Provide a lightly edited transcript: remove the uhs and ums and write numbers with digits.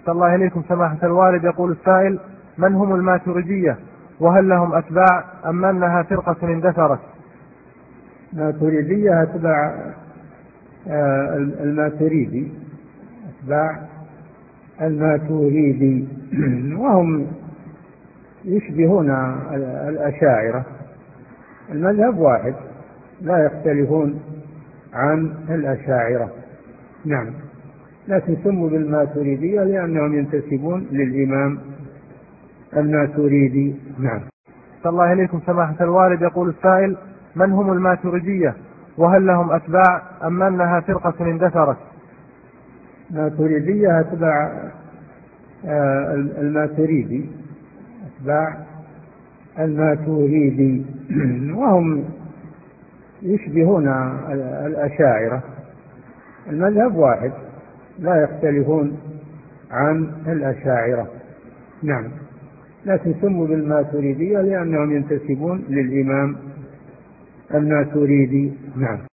الله إليكم سماحة الوالد. يقول السائل: من هم الماتريدية، وهل لهم أتباع أم أنها فرقة اندثرت؟ الماتريدية أتباع الماتريدي، أتباع الماتريدي وهم يشبهون الأشاعرة، المذهب واحد لا يختلفون عن الأشاعرة. نعم، لكن سموا بالماتريدية لأنهم ينتسبون للإمام الماتريدي. نعم. الله إليكم سماحة الوالد. يقول السائل: من هم الماتريدية، وهل لهم أتباع أم أنها فرقة اندثرت؟ الماتريدية أتباع الماتريدي، أتباع الماتريدي وهم يشبهون الأشاعرة، المذهب واحد لا يختلفون عن الأشاعرة. نعم، لكن سموا بالماتريدية لأنهم ينتسبون للإمام الماتريدي. نعم.